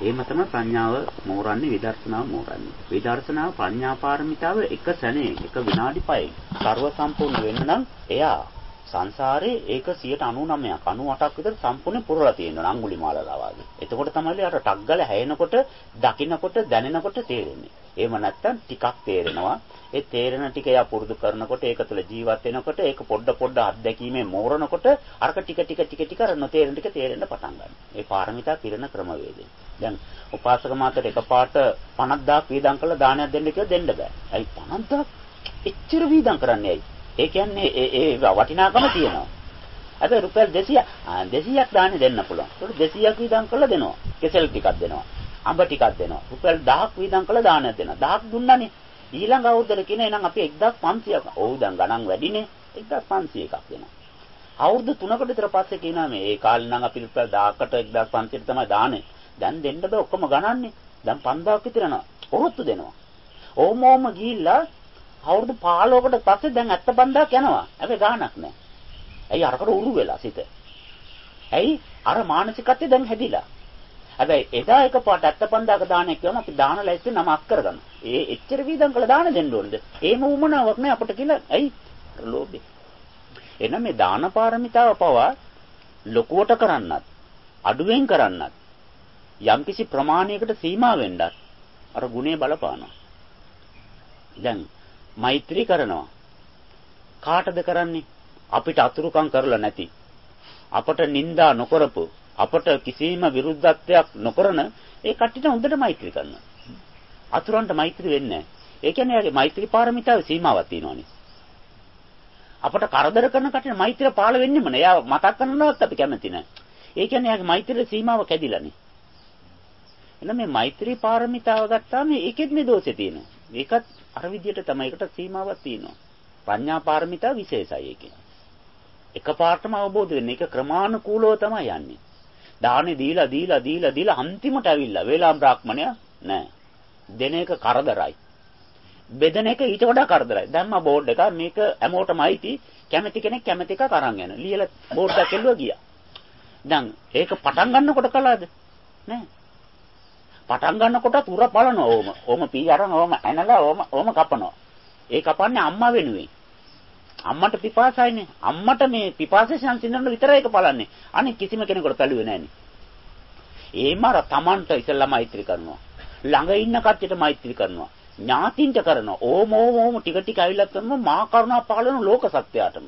එහෙම තමයි ප්‍රඥාව මෝරන්නේ විදර්ශනාව මෝරන්නේ. විදර්ශනාව ප්‍රඥා පාරමිතාව එක සැනේ එක විනාඩි 5යි. ਸਰව සම්පූර්ණ වෙන්න නම් එයා සංසාරේ ඒක 99ක් 98ක් විතර සම්පූර්ණ පුරලා තියෙනවා අඟුලිමාලලා වගේ. එතකොට තමයි අර ටක් ගාලා හැයෙනකොට, දකින්නකොට, දැනෙනකොට තේරෙන්නේ. එහෙම නැත්තම් ටිකක් තේරෙනවා. ඒ තේරෙන ටික එයා පුරුදු කරනකොට ඒක තුළ ජීවත් වෙනකොට ඒක පොඩ අත්දැකීමේ මෝරනකොට අරක ටික අර නොතේරෙන ටික තේරෙන්න පටන් ගන්නවා. ඒ පාරමිතා පිරෙන ක්‍රමවේදය. දැන් උපාසක මාතට එකපාරට 50000ක් වීදම් කරලා දානයක් දෙන්න කියලා දෙන්න බෑ. ඇයි 50000ක් එච්චර වීදම් කරන්නේ ඇයි? ඒ කියන්නේ ඒ වටිනාකම තියෙනවා. හැබැයි රුපියල් 200ක් දාන්නේ දෙන්න පුළුවන්. ඒකට 200ක් වීදම් කරලා දෙනවා. කෙසෙල් ටිකක් දෙනවා. අඹ ටිකක් දෙනවා. රුපියල් 1000ක් වීදම් කරලා දානයක් දෙනවා. 1000ක් දුන්නානේ. ඊළඟ අවුරුද්දට කියන එහෙනම් අපි 1500ක්. ඔව් දැන් ගණන් වැඩිනේ. 1500 එකක් දෙනවා. අවුරුදු 3කට විතර පස්සේ කියනවා මේ ඒ කාලේ නම් අපි රුපියල් 1000කට 1500ට තමයි දාන්නේ. දැන් දෙන්න බෑ ඔක්කොම ගණන්නේ. දැන් 5000ක් විතර යනවා. ඔරොත්තු දෙනවා. ඕමෝම ගිහිල්ලා අවුරුදු 15කට පස්සේ දැන් 75000ක් යනවා. හැබැයි ගාණක් නැහැ. ඇයි අරකට උරු වෙලා සිට. ඇයි අර මානසිකත්වය දැන් හැදිලා. හැබැයි එදා එකපාරට 75000ක දානයක් කියවම අපි දාන ලැයිස්ට් නම අක් කරගන්න. ඒ එච්චර වීදම් කළා දාන දෙන්න ඕනද? ඒම උමනාවක් නෑ අපිට කියලා. ඇයි? ලෝභය. එහෙනම් මේ දාන පාරමිතාව පවා ලොකුවට කරන්නත්, අඩුවෙන් කරන්නත්, යම්කිසි ප්‍රමාණයකට සීමා වෙන්නත් අර ගුණේ බලපානවා. දැන් මෛත්‍රී කරනවා. කාටද කරන්නේ? අපිට අතුරුකම් කරලා නැති. අපට නිନ୍ଦා නොකරපු, අපට කිසිම විරුද්ධත්වයක් නොකරන ඒ කට්ටියට හොඳට මෛත්‍රී කරනවා. අතුරන්ට මෛත්‍රී වෙන්නේ නැහැ. ඒ කියන්නේ යාගේ මෛත්‍රී පාරමිතාවේ සීමාවක් තියෙනවානේ. අපට කරදර කරන කට්ටියට මෛත්‍රිය පාළ වෙන්නෙම නෑ. එයා මතක් කරනවත් අපි කැමති නෑ. ඒ කියන්නේ යාගේ මෛත්‍රියේ සීමාව කැඩිලානේ. එහෙනම් මේ මෛත්‍රී පාරමිතාව ගත්තාම ඒකෙත් මේ දෝෂේ තියෙනවා. ඒකත් අර විදියට තමයි ඒකට සීමාවක් තියෙනවා. ප්‍රඥා පාරමිතාව විශේෂයි ඒකේ. එකපාරටම අවබෝධ වෙන්නේ. ඒක ක්‍රමානුකූලව තමයි යන්නේ. දානේ දීලා අන්තිමට ඇවිල්ලා වේලාම් බ්‍රාහ්මණය නෑ. දෙන එක කරදරයි. බෙදෙන එක ඊට වඩා කරදරයි. දැන් මම බෝඩ් එක මේක හැමෝටම අයිති කැමති කෙනෙක් කැමති එකක් අරන් යන. ලියලා බෝඩ් එක කෙල්ලුවා ගියා. දැන් ඒක පටන් ගන්නකොට කළාද? නෑ. පටන් ගන්නකොට උර බලනවා ඕම පී අරන් ඕම ඇනලා ඕම කපනවා. ඒ කපන්නේ අම්මා වෙනුවෙන්. අම්මට පිපාසයිනේ. අම්මට මේ පිපාසය සංසිඳන විතරයි ඒක බලන්නේ. අනිත් කිසිම කෙනෙකුට බැලුවේ නෑනේ. ඒමාර Tamanට ඉස්සෙල්ලා මෛත්‍රී කරනවා. ළඟ ඉන්න කට්ටියට මෛත්‍රී කරනවා. ඥාතින්ට කරනවා. ඕම ටික ඇවිල්ලා කරනවා මහා කරුණා පහළ වෙන ලෝක සත්‍යයටම.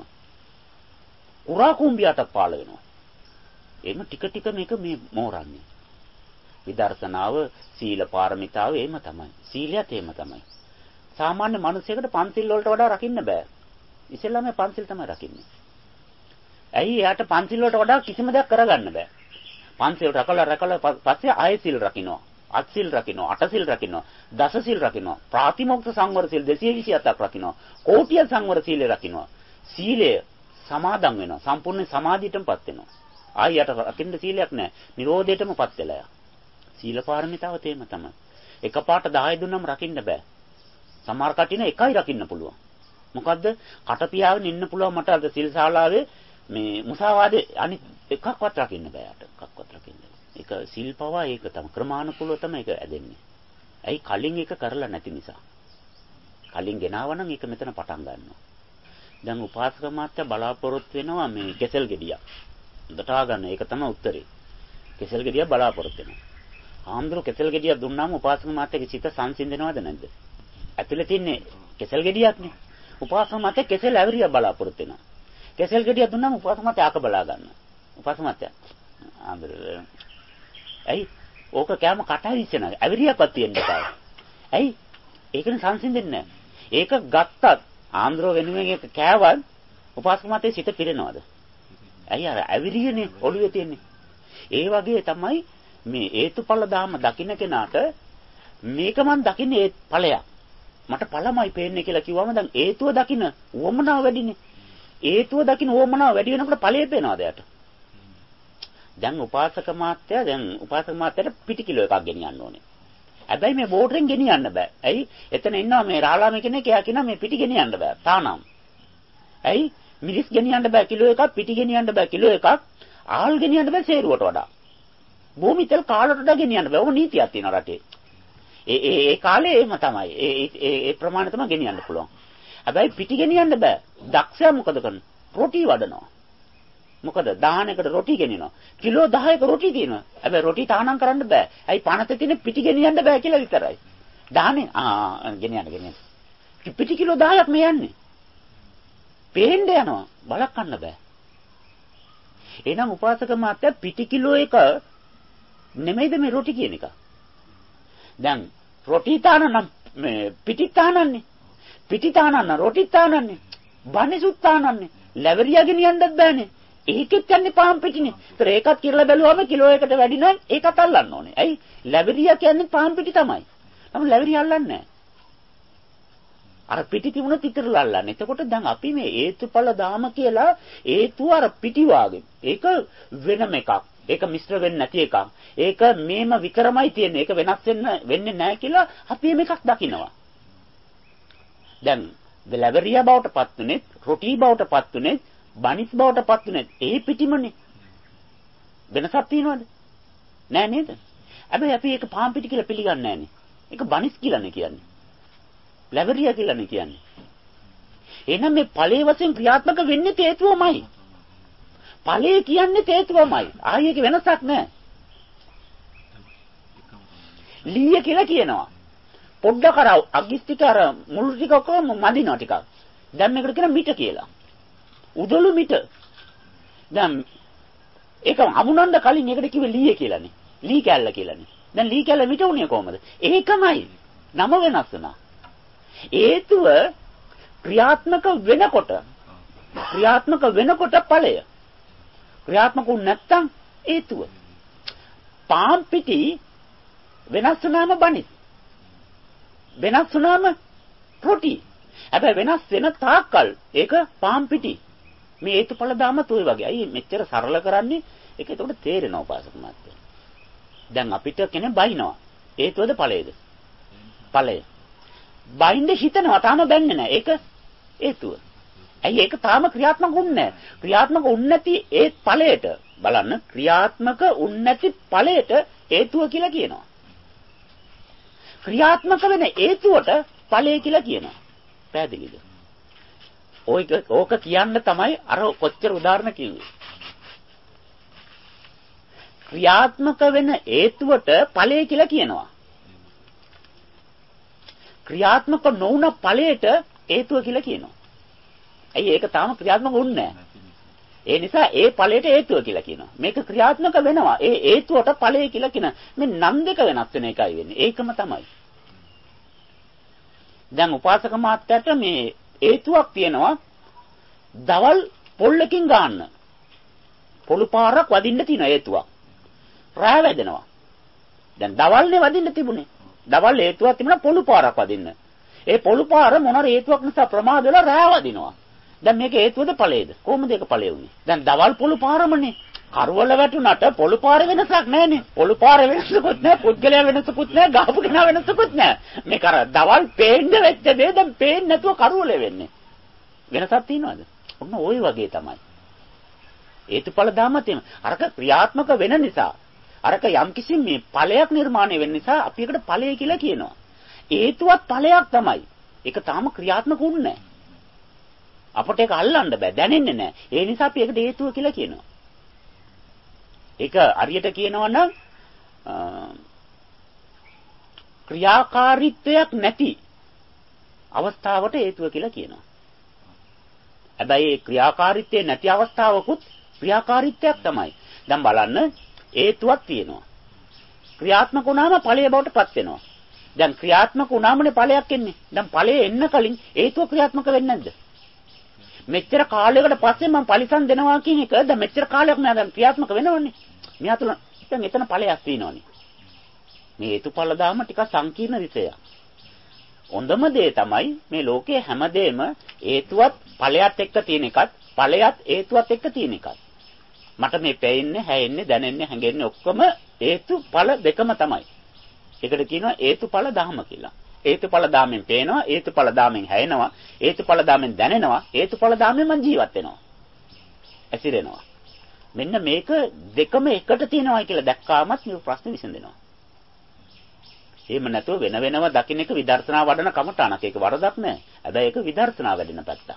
කුරා කුඹියටත් පහළ වෙනවා. එහෙම ටික මේක මේ මෝරන්නේ. විදර්ශනාව සීල පාරමිතාව එහෙම තමයි. සීලයත් එහෙම තමයි. සාමාන්‍ය මිනිසෙකුට පන්සිල් වලට වඩා රකින්න බෑ. ඉතින්ලා මේ පන්සිල් තමයි රකින්නේ. ඇයි එයාට පන්සිල් වලට වඩා කිසිම දෙයක් කරගන්න බෑ. පන්සිල් රකලා පස්සේ ආයෙ සිල් රකින්නවා. අත්සිල් රකින්නවා, අටසිල් රකින්නවා, දසසිල් රකින්නවා, ප්‍රාතිමෝක්ෂ සංවර සිල් 227ක් රකින්නවා, කෝටිය සංවර සීලය රකින්නවා. සීලය සමාදන් වෙනවා. සම්පූර්ණ සමාධියටමපත් වෙනවා. ආයෙත් රකින්න සීලයක් නැහැ. නිරෝධයටමපත් වෙලා යා. සීල පාරමිතාව තේම තමයි. එකපාරට 10 දුන්නම රකින්න බෑ. සමහර කටින එකයි රකින්න පුළුවන්. මොකද්ද? කට පියාගෙන ඉන්න පුළුවන් මට අද සිල් ශාලාවේ මේ මුසාවාදේ අනිත් එකක්වත් රකින්න බෑ යට. එකක්වත් රකින්න. ඒක සිල් පවා ඒක තමයි ක්‍රමානුකූලව තමයි ඒක ඇදෙන්නේ. ඇයි කලින් ඒක කරලා නැති නිසා. කලින් ගෙනාවනම් ඒක මෙතන පටන් ගන්නවා. දැන් උපාසක මාත්‍ය බලාපොරොත්තු වෙනවා මේ කෙසල් ගෙඩියක්. හොඳට ගන්න. ඒක තමයි උත්තරේ. කෙසල් ගෙඩියක් බලාපොරොත්තු වෙනවා. ආම්ද්‍ර කෙසල් ගෙඩියක් දුන්නාම උපාසක මාත්‍යගේ සිත සංසිඳනවද නැද්ද? ඇතුලේ තින්නේ කෙසල් ගෙඩියක්නේ. උපාසක මාත්‍ය කෙසල් ඇවරිය බලාපොරොත්තු වෙනවා. කෙසල් ගෙඩියක් දුන්නාම උපාසක මාත්‍ය ආක බලා ගන්න. උපාසක මාත්‍ය ආම්ද්‍ර ඇයි ඕක කෑම කටහරි ඉස්සෙනා ඇවරියක්වත් තියෙන්න බෑ. ඇයි? ඒකනේ සංසිඳෙන්නේ නැහැ. ඒක ගත්තත් ආන්ද්‍රෝ වෙනුවෙන් ඒක කෑවත් උපාසක මාතේ සිත පිරෙනවද? ඇයි අර ඇවිරියනේ ඔළුවේ තියෙන්නේ. ඒ වගේ තමයි මේ හේතුඵල ධාම දකින්න කෙනාට මේක මන් දකින්නේ ඒ ඵලයක්. මට ඵලමයි පේන්නේ කියලා කිව්වම දැන් හේතුව දකින්න උවමනාව වැඩිනේ. හේතුව දකින්න උවමනාව වැඩි වෙනකොට ඵලය පේනවද යට? දැන් උපාසක මාත්‍යට පිටි කිලෝ එකක් ගෙනියන්න ඕනේ. හැබැයි මේ බෝටරෙන් ගෙනියන්න බෑ. ඇයි? එතන ඉන්නවා මේ රාලාම කෙනෙක් එයා කියනවා මේ පිටි ගෙනියන්න බෑ. තානම්. ඇයි? මිරිස් ගෙනියන්න බෑ කිලෝ එකක්, පිටි ගෙනියන්න බෑ කිලෝ එකක්, ආල් ගෙනියන්න බෑ සේරුවට වඩා. භූමි තෙල් කාලට ගෙනියන්න බෑ. ඔහොම නීතියක් තියෙනවා රටේ. ඒ කාලේ එහෙම තමයි. ඒ ප්‍රමාණය තමයි ගෙනියන්න පුළුවන්. හැබැයි පිටි ගෙනියන්න බෑ. දක්ෂයා මොකද කරන්නේ? රොටි වඩනවා. මොකද දාහනකට රොටි ගෙනිනවා. කිලෝ 10ක රොටි තියෙනවා. හැබැයි රොටි තානම් කරන්න බෑ. ඇයි පනතේ තියෙන පිටි ගෙනියන්න බෑ කියලා විතරයි. දාහනේ ගෙනියන්න. පිටි කිලෝ 10ක් මේ යන්නේ. පේන්න යනවා. බලක් ගන්න බෑ. එහෙනම් උපාසක මාත්‍ය පිටි කිලෝ එක නෙමෙයිද මේ රොටි කියන එක. දැන් රොටි තානනම් මේ පිටි තානන්නේ. පිටි තානන්න රොටි තානන්නේ. බනිසුත් තානන්නේ. ලැබරියා ගෙනියන්නත් බෑනේ. ඒකෙත් යන්නේ පාන් පිටිනේ. ඒතර ඒකත් කියලා බැලුවම කිලෝ එකට වැඩි නම් ඒකත් අල්ලන්න ඕනේ. ඇයි? ලැබරියා කියන්නේ පාන් පිටි තමයි. නමුත් ලැබරියා අල්ලන්නේ නැහැ. අර පිටි තිබුණත් ඉතරලා අල්ලන්නේ. එතකොට දැන් අපි මේ හේතුඵල දාම කියලා හේතුව අර පිටි වාගේ. ඒක වෙනම එකක්. ඒක මිශ්‍ර වෙන්නේ නැති එකක්. ඒක මේම විතරමයි තියෙන්නේ. ඒක වෙනස් වෙන්නේ නැහැ කියලා අපි මේකක් දකිනවා. දැන් ලැබරියා බවට පත් උනේත්, රොටි බවට පත් උනේත්, බනිස් බවට පත් උනේත් ඒ පිටිමනේ. වෙනසක් තියනවද? නෑ නේද? හැබැයි අපි ඒක පාන් පිටි කියලා පිළිගන්නේ නෑනේ. ඒක බනිස් කියලානේ කියන්නේ. ලැබරියා කියලානේ කියන්නේ. එහෙනම් මේ ඵලයේ වශයෙන් ක්‍රියාත්මක වෙන්නේ හේතුවමයි. ඵලයේ කියන්නේ හේතුවමයි. ආයෙක වෙනසක් නැහැ. ලීය කියලා කියනවා. පොඩ්ඩක් අර අගිස්තික අර මුළු ටික කොහොම මදිනවා ටිකක්. දැන් මේකට කියන මිට කියලා. උදළු මිට. දැන් ඒක අමුණන්න කලින් ඒකට කිව්වේ ලීය කියලානේ. ලී කැල්ල කියලානේ. දැන් ලී කැල්ල මිට උනේ කොහමද? ඒකමයි. නම වෙනස් වුණා. හේතුව ක්‍රියාත්මක වෙනකොට ඵලය. ක්‍රියාත්මක වුනේ නැත්නම් හේතුව. පාන් පිටි වෙනස් වුණාම බනිස්. වෙනස් වුණාම රොටි. හැබැයි වෙනස් වෙන තාක්කල් ඒක පාන් පිටි. මේ හේතුඵල දාමත් ඔය වගේ. අයි මෙච්චර සරල කරන්නේ ඒක එතකොට තේරෙනවා උපාසක මාත්‍යා. දැන් අපිට කෙනෙක් බයිනවා. හේතුවද ඵලයේද? ඵලය. බයින්ද හිතනවා තාම බැන්නේ නැහැ. ඒක හේතුව. ඇයි ඒක තාම ක්‍රියාත්මක වුන්නේ නැහැ. ක්‍රියාත්මක වුන්නේ නැති ඒ ඵලයට බලන්න ක්‍රියාත්මක වුන්නේ නැති ඵලයට හේතුව කියලා කියනවා. ක්‍රියාත්මක වෙන හේතුවට ඵලය කියලා කියනවා. පැහැදිලිද? ඕක කියන්න තමයි අර කොච්චර උදාහරණ කිව්වේ. ක්‍රියාත්මක වෙන හේතුවට ඵලය කියලා කියනවා. ක්‍රියාත්මක නොවුන ඵලයට හේතුව කියලා කියනවා. ඇයි ඒක තාම ක්‍රියාත්මක වුන්නේ නැහැ. ඒ නිසා ඒ ඵලයට හේතුව කියලා කියනවා. මේක ක්‍රියාත්මක වෙනවා. ඒ හේතුවට ඵලය කියලා කියන මේ නම් දෙක වෙනස් වෙන එකයි වෙන්නේ. ඒකම තමයි. දැන් උපාසක මාත්‍යට මේ හේතුවක් තියෙනවා. දවල් පොල්ලකින් ගන්න. පොළු පාරක් වදින්න තියෙන හේතුවක්. රෑ වැදෙනවා. දැන් දවල්නේ වදින්න තිබුණේ. දවල් හේතුවක් තිබුණා පොළු පාරක් වදින්න. ඒ පොළු පාර මොන හේතුවක් නිසා ප්‍රමාද වෙලා රෑ වදිනවා. දැන් මේක හේතුවද ඵලයේද? කොහොමද ඒක ඵලය වුනේ? දැන් දවල් පොළු පාරමනේ. කරවල වැටුණාට පොළු පාර වෙනසක් නැහැනේ. පොළු පාර වෙනසකුත් නැහැ, පුද්ගලයා වෙනසකුත් නැහැ, ගහපු කෙනා වෙනසකුත් නැහැ. මේක අර දවල් පේන්න වෙච්ච දේ දැන් පේන්නේ නැතුව කරවල වෙන්නේ. වෙනසක් තියනවද? ඔන්න ওই වගේ තමයි. හේතුඵල ධර්මත් එහෙම. අරක ක්‍රියාත්මක වෙන නිසා අරක යම්කිසි මේ ඵලයක් නිර්මාණය වෙන්න නිසා අපි ඒකට ඵලය කියලා කියනවා. හේතුවත් ඵලයක් තමයි. ඒක තාම ක්‍රියාත්මක වුන්නේ නැහැ. අපට ඒක අල්ලන්න බෑ, දැනෙන්නේ නැහැ. ඒ නිසා අපි ඒකට හේතුව කියලා කියනවා. ඒක හරියට කියනවා නම් ක්‍රියාකාරීත්වයක් නැති අවස්ථාවට හේතුව කියලා කියනවා. හැබැයි ඒ ක්‍රියාකාරීත්වය නැති අවස්ථාවකුත් ක්‍රියාකාරීත්වයක් තමයි. දැන් බලන්න හේතුවක් තියෙනවා. ක්‍රියාත්මක වුණාම ඵලය බවට පත් වෙනවා. දැන් ක්‍රියාත්මක වුණාමනේ ඵලයක් එන්නේ. දැන් ඵලය එන්න කලින් හේතුව ක්‍රියාත්මක වෙන්නේ නැද්ද? මෙච්චර කාලයකට පස්සේ මම පරිසම් දෙනවා කියන එක දැන් මෙච්චර කාලයක් නෑ දැන් ක්‍රියාත්මක වෙනවනේ. මෙයා තුල දැන් එතන ඵලයක් තියෙනවනේ. මේ හේතුඵල දාම ටිකක් සංකීර්ණ විෂයක්. හොඳම දේ තමයි මේ ලෝකයේ හැමදේම හේතුවත් ඵලයක් එක්ක තියෙන එකත් ඵලයත් හේතුවත් එක්ක තියෙන එකත්. මට මේ පෙන්නේ, හැෙන්නේ, දැනෙන්නේ, හැඟෙන්නේ ඔක්කොම හේතුඵල දෙකම තමයි. ඒකට කියනවා හේතුඵල ධර්ම කියලා. හේතුඵල ධාමෙන් පේනවා, හේතුඵල ධාමෙන් හැෙනවා, හේතුඵල ධාමෙන් දැනෙනවා, හේතුඵල ධාමෙන් මං ජීවත් වෙනවා. ඇසිරෙනවා. මෙන්න මේක දෙකම එකට තියෙනවා කියලා දැක්කාමත් මේ ප්‍රශ්නේ විසඳෙනවා. එහෙම නැතුව වෙන වෙනම දකින්න එක විදර්ශනා වඩන කමටානක්. ඒක වරදක් නෑ. හැබැයි ඒක විදර්ශනා වැඩෙන පැත්තක්.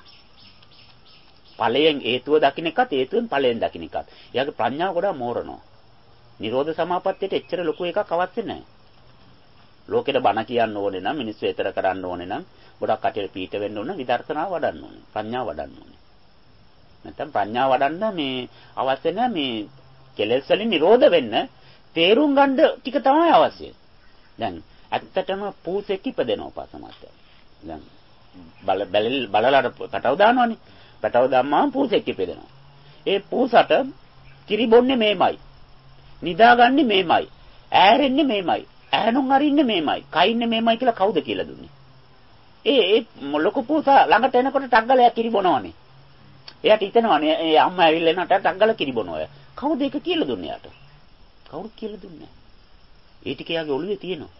ඵලයෙන් හේතුව දකින්න එකත් හේතුවෙන් ඵලයෙන් දකින්න එකත්. එයාගේ ප්‍රඥාව ගොඩාක් මෝරනවා. නිරෝධ සමාපත්තියට එච්චර ලොකු එකක් අවශ්‍ය නැහැ. ලෝකෙට බණ කියන්න ඕනේ නම් මිනිස්සු ඈතර කරන්න ඕනේ නම් ගොඩක් කටියට පීඨ වෙන්න ඕන විදර්ශනාව වඩන්න ඕනේ. ප්‍රඥාව වඩන්න ඕනේ. නැත්නම් ප්‍රඥාව වඩන්න මේ අවශ්‍ය නැහැ මේ කෙලෙස් වලින් නිරෝධ වෙන්න තේරුම් ගන්න ටික තමයි අවශ්‍ය. දැන් ඇත්තටම පූසෙක් ඉපදෙනවා පාසමත්. දැන් බලලාට පැටව දානවනේ. පැටව දැම්මාම පූසෙක් ඉපදෙනවා. ඒ පූසට කිරි බොන්නේ මේමයි. නිදාගන්නේ මේමයි. ඈරෙන්නේ මේමයි. ඈනුම් අරින්නේ මේමයි. කයින්නේ මේමයි කියලා කවුද කියලා දුන්නේ? ඒ ලොකු පූසා ළඟට එනකොට ටග්ගලයා කිරි බොනවනේ. එයාට හිතනවානේ ඒ අම්මා ඇවිල්ලා එනට ටග්ගල කිරි බොනවා. කවුද ඒක කියලා දුන්නේ යාට? කවුරුත් කියලා දුන්නේ නැහැ. ඒ ටික යාගේ ඔළුවේ තියෙනවා.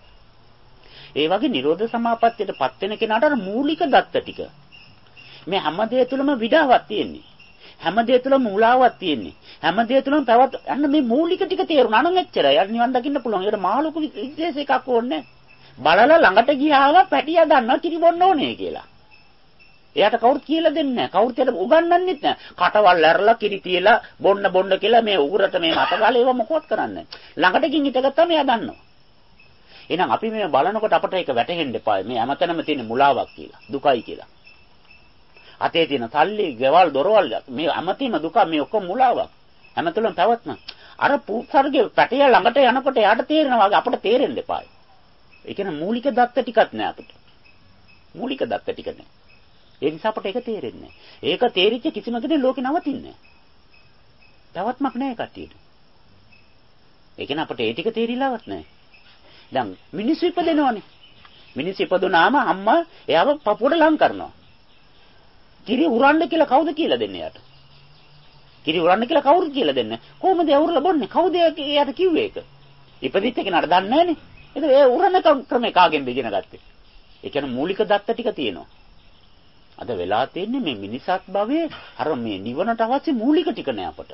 ඒ වගේ නිරෝධ සමාපත්තියටපත් වෙන කෙනාට අර මූලික දත්ත ටික මේ හැම දෙය තුළම විඩාවක් තියෙන්නේ. හැම දෙය තුළම මූලාවක් තියෙන්නේ. හැම දෙය තුළම පැවත අන්න මේ මූලික ටික තේරුණා නම් එච්චරයි. අර නිවන් දකින්න පුළුවන්. ඒකට මාළුක විශේෂ එකක් ඕනේ බලලා ළඟට ගියාම පැටියා දන්නවා කිරි බොන්න ඕනේ කියලා. එයාට කවුරුත් කියලා දෙන්නේ නැහැ. කවුරුත් එයාට උගන්වන්නෙත් නැහැ. කටවල් ඇරලා කිරි තියලා බොන්න කියලා මේ උගුරට මේ මතගාලා ඒව මොකවත් කරන්නේ නැහැ. ළඟට ගින් හිටගත්තාම එයා දන්නවා. එහෙනම් අපි මේ බලනකොට අපට ඒක වැටහෙන්න එපා. මේ හැමතැනම තියෙන මුලාවක් කියලා. දුකයි කියලා. අතේ තියෙන සල්ලි, ගෙවල්, දොරවල් මේ හැමතැනම දුක මේ ඔක්කොම මුලාවක්. හැමතැනම පැවැත්ම. අර පුත්සර්ගේ පැටිය ළඟට යනකොට එයාට තේරෙනවා වගේ අපට තේරෙන්න එපා. ඒ කියන්නේ මූලික දත්ත ටිකක් නෑ අපිට. මූලික දත්ත ටික නෑ. ඒ නිසා අපට ඒක තේරෙන්නේ නෑ. ඒක තේරිච්ච කිසිම කෙනෙක් ලෝකේ නවතින්නේ නෑ. තවත්මක් නෑ කට්ටියට. ඒ කියන්නේ අපට ඒ ටික තේරිලාවත් නෑ. දැන් මිනිස්සු ඉපදෙනවනේ. මිනිස්සු ඉපදුනාම අම්මා එයාව පපුවට ලං කරනවා. කිරි උරන්න කියලා කවුද කියලා දෙන්නේ යාට? කිරි උරන්න කියලා කවුරුද කියලා දෙන්නේ? කොහොමද ඒ උරලා බොන්නේ? කවුද එයාට කිව්වේ ඒක? ඉපදිච්ච කෙනාට දන්නේ නැහනේ. ඒක ඒ උරන ක්‍රමේ කාගෙන්ද ඉගෙන ගත්තේ? ඒ කියන්නේ මූලික දත්ත ටික තියෙනවා. අද වෙලා තියෙන්නේ මේ මිනිසත් භවයේ අර මේ නිවනට අවශ්‍ය මූලික ටික නෑ අපට.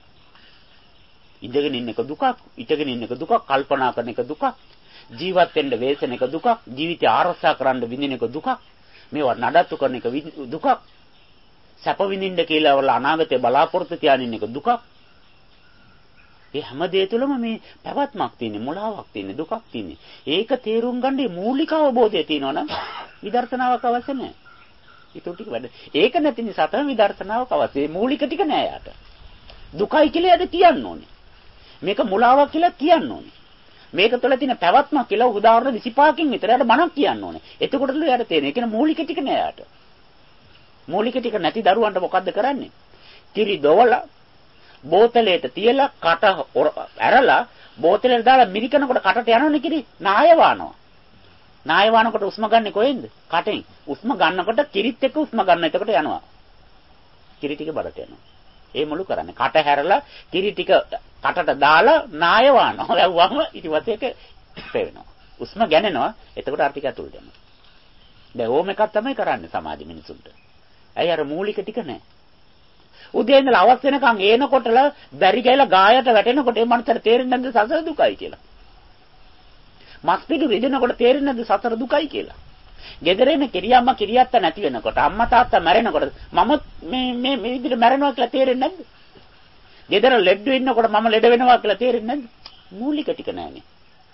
ඉඳගෙන ඉන්න එක දුකක්, ඉඳගෙන ඉන්න එක දුකක්, කල්පනා කරන එක දුකක්, ජීවත් වෙන්න වේසන එක දුකක්, ජීවිතය ආරක්ෂා කරන්න විඳින එක දුකක්, මේවා නඩත්තු කරන එක දුකක්, සැප විඳින්න කියලා වල අනාගතේ බලාපොරොත්තු තියාගෙන එක දුකක්. මේ හැම දෙය තුළම මේ පැවැත්මක් තියෙන, මුලාවක් තියෙන, දුකක් තියෙන. ඒක තේරුම් ගන්නේ මූලික අවබෝධය තියෙනවනම් විදර්ශනාවක් අවශ්‍ය නැහැ. ඒක ටික වැඩ. ඒක නැති නිසා තමයි විදර්ශනාවක් අවශ්‍ය. මූලික ටික නෑ යාට. දුකයි කියලා යාට කියන්න ඕනේ. මේක මුලාවක් කියලා කියන්න ඕනේ. මේක තුළ තියෙන පැවැත්මක් කියලා උදාහරණ 25කින් විතර යාට බණක් කියන්න ඕනේ. එතකොටලු යාට තේරෙන්නේ. ඒ කියන්නේ මූලික ටික නෑ යාට. මූලික ටික නැති දරුවන්ට මොකද්ද කරන්නේ? කිරි දොවලා බෝතලයට තියලා කට ඇරලා බෝතලෙට දාලා මිරිකනකොට කටට යනවනේ කිරි නාය වානවා. නාය වානකොට උස්ම ගන්නෙ කොහෙන්ද? කටෙන්. උස්ම ගන්නකොට කිරිත් එක්ක උස්ම ගන්න. එතකොට යනවා. කිරි ටික බඩට යනවා. ඒ මුළු කරන්නේ. කට හැරලා කිරි ටික කටට දාලා නාය වානවා. වැව්වම ඊට පස්සේ ඒක පෙවෙනවා. උස්ම ගැනෙනවා. එතකොට අර ටික ඇතුළට යනවා. දැන් ඕම එකක් තමයි කරන්නේ සමාජ මිනිසුන්ට. ඇයි අර මූලික ටික නැහැ. උදේ ඉඳලා අවස් වෙනකන් ඒනකොටලා බැරි ගෑලා ගායට වැටෙනකොට ඒ මනසට තේරෙන්නේ නැද්ද සසර දුකයි කියලා. මස් පිටු රිදෙනකොට තේරෙන්නේ නැද්ද සසර දුකයි කියලා. ගෙදරින් කිරියම්ම කිරියත්ත නැති වෙනකොට අම්මා තාත්තා මැරෙනකොට මම මේ විදිහට මැරෙනවා කියලා තේරෙන්නේ නැද්ද? ගෙදර ලෙඩ වෙනකොට මම ලෙඩ වෙනවා කියලා තේරෙන්නේ නැද්ද? මූලික ටික නැහැනේ.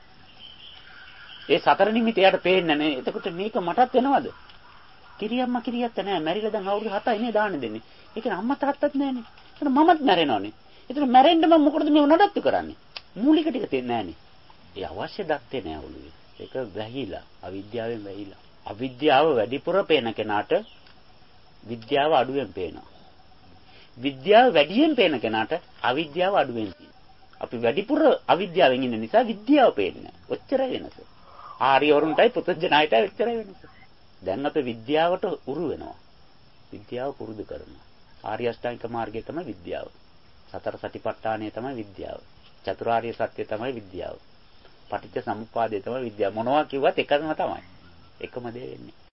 ඒ සතර නිමිති යට පේන්නේ නැහැ. එතකොට මේක මටත් වෙනවද? කිරියම්ම කිරියත්ත නැහැ. මැරිලා දැන් අවුරුදු 7යි නේ දාන්න දෙන්නේ. ඒ කියන්නේ අම්මා තාත්තත් නැහැනේ. එතන මමත් මැරෙනවනේ. එතන මැරෙන්න මම මොකටද මේව නඩත්තු කරන්නේ? මූලික ටික තේන්නේ නැහැනේ. ඒ අවශ්‍ය දත්තේ නෑ ඔළුවේ. ඒක වැහිලා, අවිද්‍යාවෙන් වැහිලා. අවිද්‍යාව වැඩිපුර පේන කෙනාට විද්‍යාව අඩුවෙන් පේනවා. විද්‍යාව වැඩියෙන් පේන කෙනාට අවිද්‍යාව අඩුවෙන් පේනවා. අපි වැඩිපුර අවිද්‍යාවෙන් ඉන්න නිසා විද්‍යාව පේන්නේ නෑ. ඔච්චරයි වෙනස. ආර්යවරුන්ටයි පුතඥායටයි ඔච්චරයි වෙනස. දැන් අපි විද්‍යාවට උරු වෙනවා. විද්‍යාව පුරුදු කරනවා. ආර්ය අෂ්ටාංගික මාර්ගය තමයි විද්‍යාව. සතර සතිපට්ඨානය තමයි විද්‍යාව. චතුරාර්ය සත්‍ය තමයි විද්‍යාව. පටිච්ච සමුප්පාදය තමයි විද්‍යාව. මොනවා කිව්වත් එකම තමයි. එකම දේ වෙන්නේ.